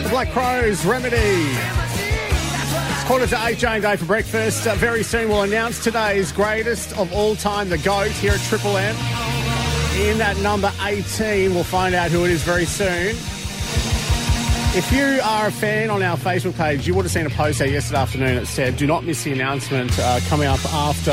Black Crowes, Remedy. It's 7:45, Jay and Dave for breakfast. Very soon we'll announce today's greatest of all time, the GOAT, here at Triple M. In at number 18, we'll find out who it is very soon. If you are a fan on our Facebook page, you would have seen a post there yesterday afternoon that said, do not miss the announcement coming up after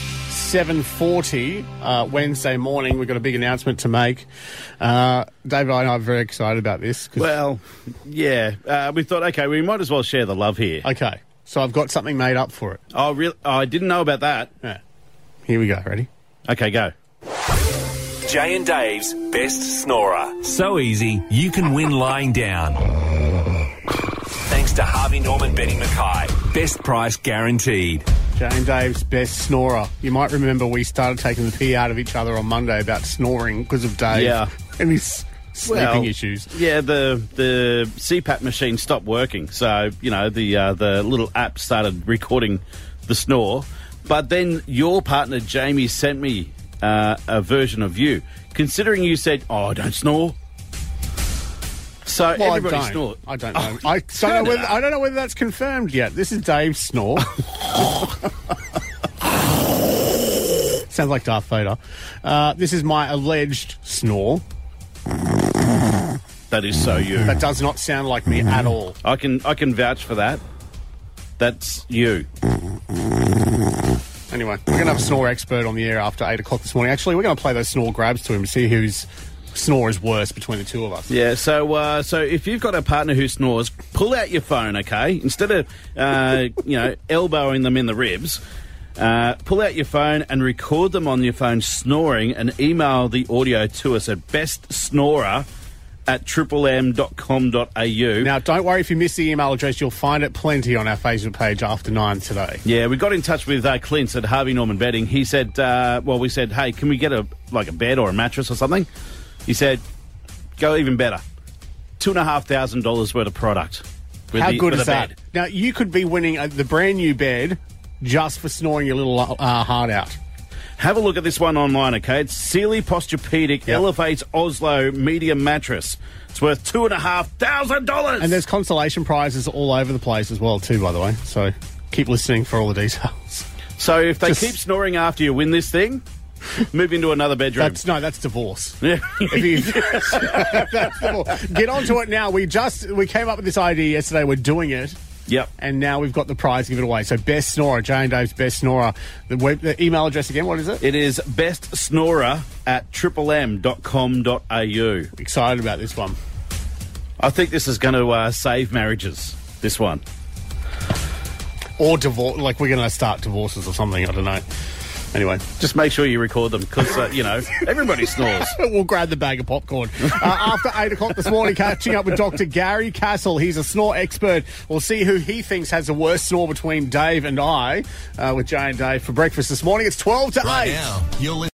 7:40 Wednesday morning. We've got a big announcement to make. David and I are very excited about this. Well, yeah. We thought, okay, we might as well share the love here. Okay, so I've got something made up for it. Oh, really? Oh, I didn't know about that. Yeah. Here we go. Ready? Okay, go. Jay and Dave's best snorer. So easy, you can win lying down. Thanks to Harvey Norman Betty Mackay. Best price guaranteed. Jay and Dave's best snorer. You might remember we started taking the pee out of each other on Monday about snoring because of Dave and his sleeping issues. Yeah, the CPAP machine stopped working, so the little app started recording the snore. But then your partner Jamie sent me a version of you, considering you said, "Oh, don't snore." So everybody snores. I don't know. I don't know whether that's confirmed yet. This is Dave's snore. Sounds like Darth Vader. This is my alleged snore. That is so you. That does not sound like me at all. I can vouch for that. That's you. Anyway, we're going to have a snore expert on the air after 8 o'clock this morning. Actually, we're going to play those snore grabs to him to see whose snore is worse between the two of us. Yeah, so if you've got a partner who snores, pull out your phone, okay? Instead of, elbowing them in the ribs, pull out your phone and record them on your phone snoring and email the audio to us at bestsnorer@triplem.com.au. Now, don't worry if you miss the email address. You'll find it plenty on our Facebook page after 9 today. Yeah, we got in touch with Clint at Harvey Norman Betting. He said, we said, hey, can we get a bed or a mattress or something? He said, go even better. $2,500 worth of product. How good is that? Bed. Now, you could be winning the brand new bed just for snoring your little heart out. Have a look at this one online, okay? It's Sealy Posturepedic Elevates Oslo Medium Mattress. It's worth $2,500. And there's consolation prizes all over the place as well, too, by the way. So keep listening for all the details. So if they keep snoring after you win this thing, move into another bedroom. That's divorce. Yeah. That's divorce. Get onto it now. We came up with this idea yesterday. We're doing it. Yep. And now we've got the prize to give it away. So best snorer, Jay and Dave's best snorer. The email address again, what is it? It is bestsnorer@triplem.com.au. Excited about this one. I think this is going to save marriages, this one. Or divorce, like we're going to start divorces or something, I don't know. Anyway. Just make sure you record them because, everybody snores. We'll grab the bag of popcorn. After 8 o'clock this morning, catching up with Dr. Gary Castle. He's a snore expert. We'll see who he thinks has the worst snore between Dave and I with Jay and Dave for breakfast this morning. It's 7:50. Right now, you'll